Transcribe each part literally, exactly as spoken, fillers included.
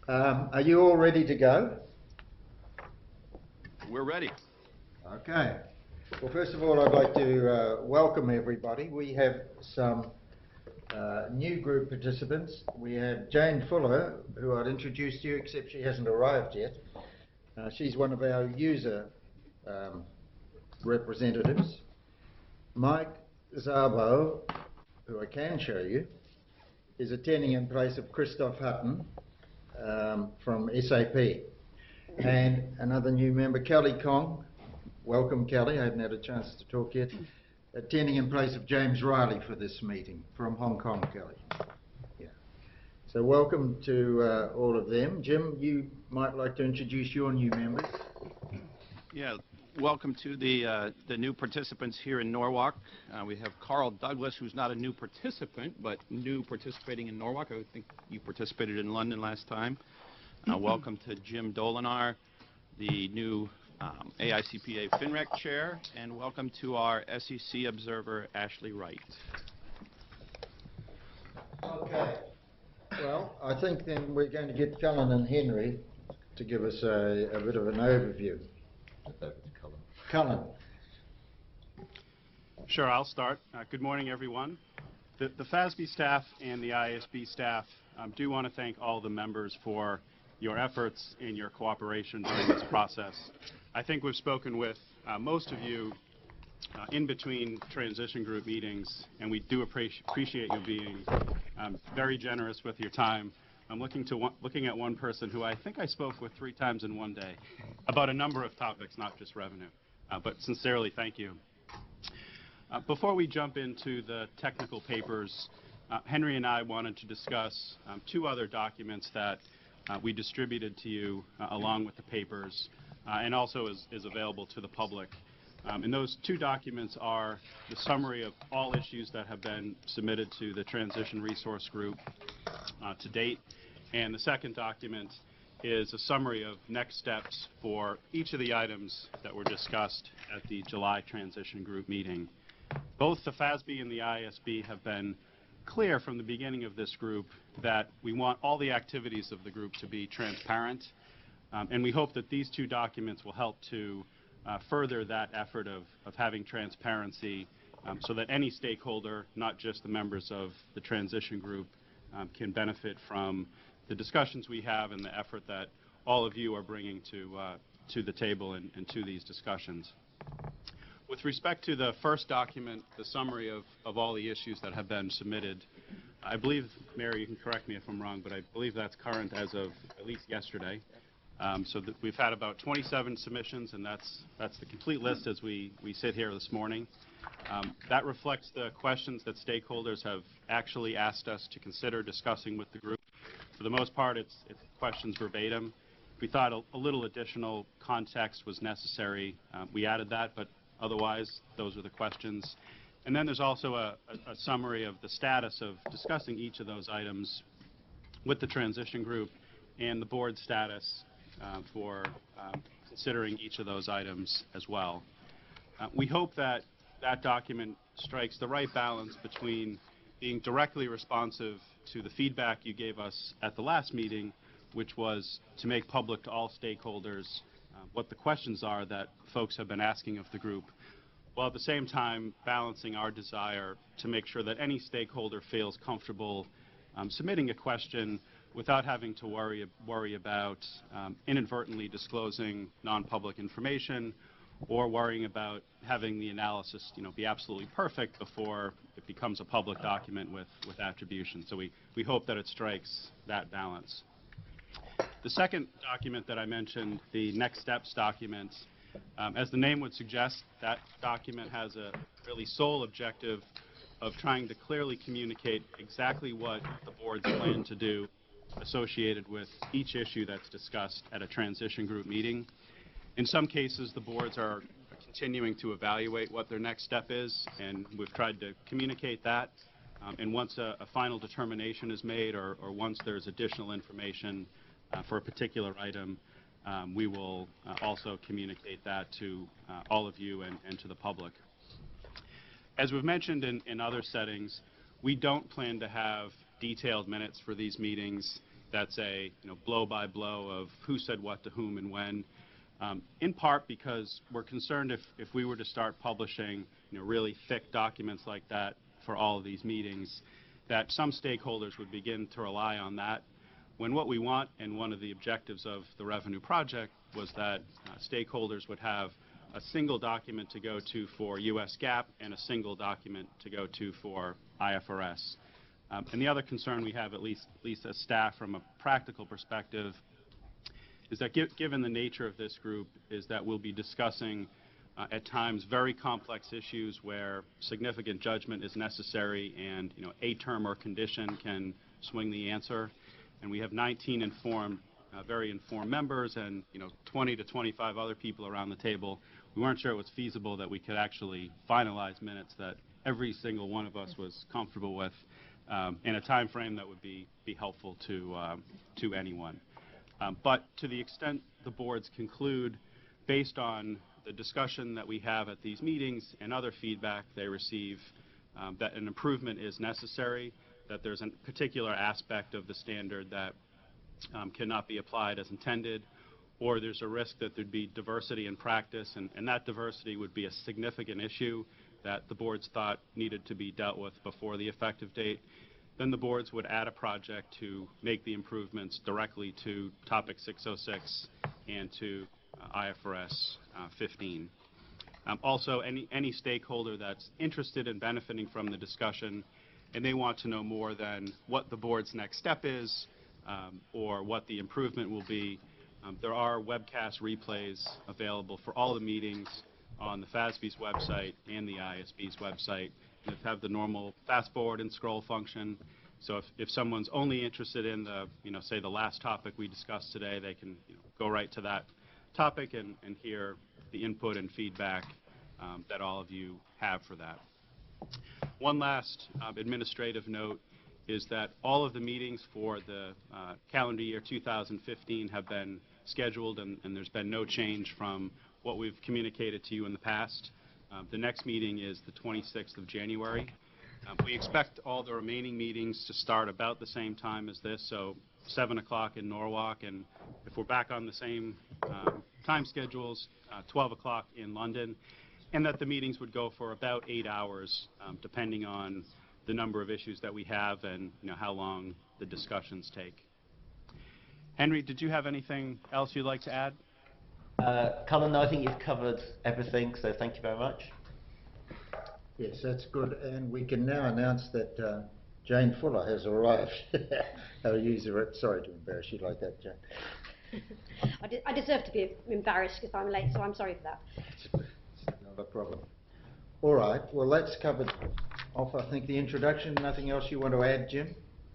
Um, are you all ready to go? We're ready. Okay. Well, first of all, I'd like to uh, welcome everybody. We have some uh, new group participants. We have Jane Fuller, who I'd introduce to you, except she hasn't arrived yet. Uh, she's one of our user um, representatives. Mike Szabo, who I can show you, is attending in place of Christoph Hutton um, from S A P. And another new member, Kelly Kong. Welcome, Kelly. I haven't had a chance to talk yet. Attending in place of James Riley for this meeting from Hong Kong, Kelly. Yeah. So welcome to uh, all of them. Jim, you might like to introduce your new members. Yeah, welcome to the uh, the new participants here in Norwalk. Uh, we have Carl Douglas, who's not a new participant, but new participating in Norwalk. I think you participated in London last time. Uh, welcome to Jim Dolinar, the new um, A I C P A FinRec chair, and welcome to our S E C observer, Ashley Wright. Okay. Well, I think then we're going to get Cullen and Henry to give us a, a bit of an overview. Over to Cullen. Cullen. Sure, I'll start. Uh, good morning, everyone. The, the F A S B staff and the I A S B staff um, do want to thank all the members for your efforts and your cooperation during this process. I think we've spoken with uh, most of you uh, in between transition group meetings, and we do appreci appreciate you being um, very generous with your time. I'm looking, to one, looking at one person who I think I spoke with three times in one day about a number of topics, not just revenue. Uh, but sincerely, thank you. Uh, before we jump into the technical papers, uh, Henry and I wanted to discuss um, two other documents that uh, we distributed to you uh, along with the papers uh, and also is, is available to the public. Um, and those two documents are the summary of all issues that have been submitted to the Transition Resource Group uh, to date. And the second document is a summary of next steps for each of the items that were discussed at the July Transition Group meeting. Both the F A S B and the I A S B have been clear from the beginning of this group that we want all the activities of the group to be transparent, um, and we hope that these two documents will help to uh, further that effort of, of having transparency um, so that any stakeholder, not just the members of the transition group, um, can benefit from the discussions we have and the effort that all of you are bringing to, uh, to the table and, and to these discussions. With respect to the first document, the summary of, of all the issues that have been submitted, I believe, Mary, you can correct me if I'm wrong, but I believe that's current as of at least yesterday. Um, so that we've had about twenty-seven submissions, and that's, that's the complete list as we, we sit here this morning. Um, that reflects the questions that stakeholders have actually asked us to consider discussing with the group. For the most part, it's, it's questions verbatim. We thought a, a little additional context was necessary. Um, we added that, but otherwise, those are the questions. And then there's also a, a, a summary of the status of discussing each of those items with the transition group and the board status uh, for um, considering each of those items as well. Uh, we hope that that document strikes the right balance between being directly responsive to the feedback you gave us at the last meeting, which was to make public to all stakeholders Uh, what the questions are that folks have been asking of the group, while at the same time balancing our desire to make sure that any stakeholder feels comfortable um, submitting a question without having to worry, worry about um, inadvertently disclosing non-public information or worrying about having the analysis, you know, be absolutely perfect before it becomes a public document with, with attribution. So we, we hope that it strikes that balance. The second document that I mentioned, the next steps document, um, as the name would suggest, that document has a really sole objective of trying to clearly communicate exactly what the boards plan to do associated with each issue that's discussed at a transition group meeting. In some cases, the boards are continuing to evaluate what their next step is, and we've tried to communicate that. Um, and once a, a final determination is made, or, or once there's additional information Uh, for a particular item, um, we will uh, also communicate that to uh, all of you and, and to the public. As we've mentioned in, in other settings, we don't plan to have detailed minutes for these meetings, that's a you know blow-by-blow of who said what to whom and when, um, in part because we're concerned if, if we were to start publishing you know, really thick documents like that for all of these meetings, that some stakeholders would begin to rely on that, when what we want, and one of the objectives of the Revenue Project, was that uh, stakeholders would have a single document to go to for U S GAAP and a single document to go to for I F R S. Um, and the other concern we have, at least, at least as staff from a practical perspective, is that gi given the nature of this group, is that we'll be discussing uh, at times very complex issues where significant judgment is necessary, and you know a term or condition can swing the answer. And we have nineteen informed, uh, very informed members, and you know twenty to twenty-five other people around the table. We weren't sure it was feasible that we could actually finalize minutes that every single one of us was comfortable with, um, in a time frame that would be be helpful to um, to anyone. Um, but to the extent the boards conclude, based on the discussion that we have at these meetings and other feedback they receive, um, that an improvement is necessary, that there's a particular aspect of the standard that um, cannot be applied as intended, or there's a risk that there'd be diversity in practice, and, and that diversity would be a significant issue that the boards thought needed to be dealt with before the effective date, then the boards would add a project to make the improvements directly to Topic six oh six and to uh, I F R S uh, fifteen. Um, also, any, any stakeholder that's interested in benefiting from the discussion and they want to know more than what the board's next step is um, or what the improvement will be, um, there are webcast replays available for all the meetings on the F A S B's website and the I S B's website. And they have the normal fast forward and scroll function. So if, if someone's only interested in the, you know, say the last topic we discussed today, they can you know, go right to that topic and, and hear the input and feedback um, that all of you have for that. One last um, administrative note is that all of the meetings for the uh, calendar year two thousand fifteen have been scheduled, and, and there's been no change from what we've communicated to you in the past. Um, the next meeting is the twenty-sixth of January. Um, we expect all the remaining meetings to start about the same time as this, so seven o'clock in Norwalk, and if we're back on the same um, time schedules, uh, twelve o'clock in London, and that the meetings would go for about eight hours, um, depending on the number of issues that we have and you know, how long the discussions take. Henry, did you have anything else you'd like to add? Uh, Cullen, no, I think you've covered everything, so thank you very much. Yes, that's good. And we can now announce that uh, Jane Fuller has arrived. Our user rep. Sorry to embarrass you like that, Jane. I, de I deserve to be embarrassed if I'm late, so I'm sorry for that. It's not a problem. All right, well, that's covered off, I think, the introduction. Nothing else you want to add, Jim?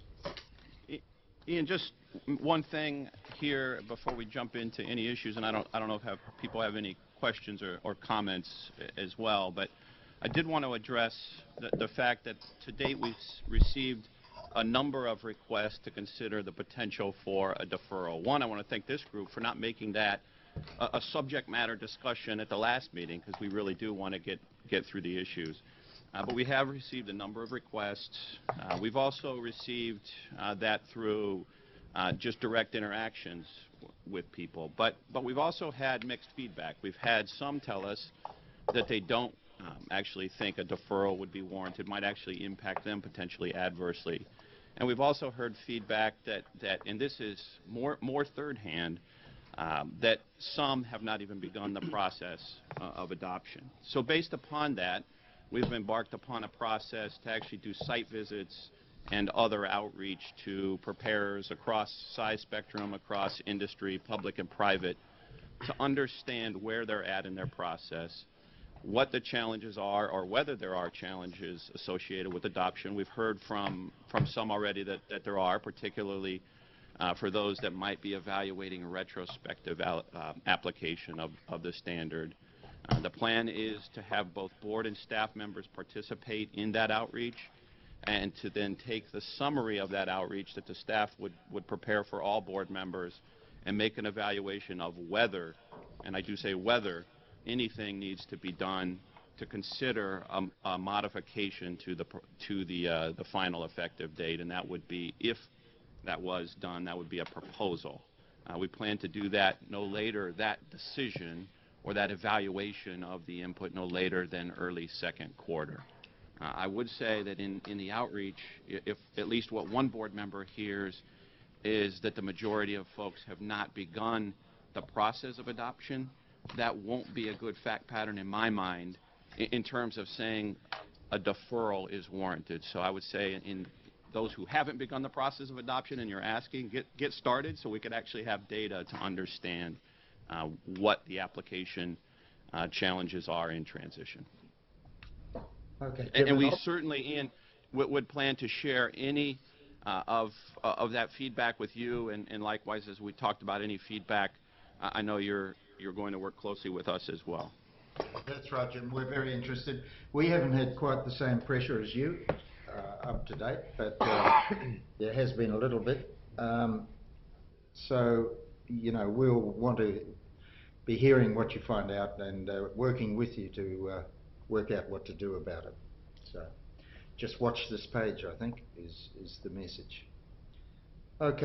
Ian, just one thing here before we jump into any issues, and I don't, I don't know if have, people have any questions or, or comments as well, but I did want to address the, the fact that to date we've received a number of requests to consider the potential for a deferral. One, I want to thank this group for not making that a, a subject matter discussion at the last meeting, because we really do want to get, get through the issues. Uh, but we have received a number of requests. Uh, we've also received uh, that through uh, just direct interactions w with people. But, but we've also had mixed feedback. We've had some tell us that they don't um, actually think a deferral would be warranted, might actually impact them potentially adversely. And we've also heard feedback that, that and this is more, more third hand, um, that some have not even begun the process uh, of adoption. So based upon that, we've embarked upon a process to actually do site visits and other outreach to preparers across size spectrum, across industry, public and private, to understand where they're at in their process, what the challenges are, or whether there are challenges associated with adoption. We've heard from, from some already that, that there are, particularly uh, for those that might be evaluating a retrospective al uh, application of, of the standard. Uh, the plan is to have both board and staff members participate in that outreach, and to then take the summary of that outreach that the staff would, would prepare for all board members and make an evaluation of whether, and I do say whether, anything needs to be done to consider a, a modification to the, to the, uh, the final effective date, and that would be if that was done. That would be a proposal. Uh, we plan to do that no later, that decision or that evaluation of the input no later than early second quarter. Uh, I would say that in, in the outreach, i- if at least what one board member hears is that the majority of folks have not begun the process of adoption, that won't be a good fact pattern in my mind in, in terms of saying a deferral is warranted. So I would say in, in those who haven't begun the process of adoption and you're asking, get, get started so we could actually have data to understand uh, what the application uh, challenges are in transition. Okay. And, and we Kevin, certainly, Ian, would, would plan to share any uh, of, uh, of that feedback with you, and, and likewise, as we talked about any feedback, uh, I know you're, you're going to work closely with us as well. That's right, Jim. We're very interested. We haven't had quite the same pressure as you uh, up to date, but uh, there has been a little bit. Um, so, you know, we'll want to be hearing what you find out and uh, working with you to uh, work out what to do about it. So, just watch this page, I think, is, is the message.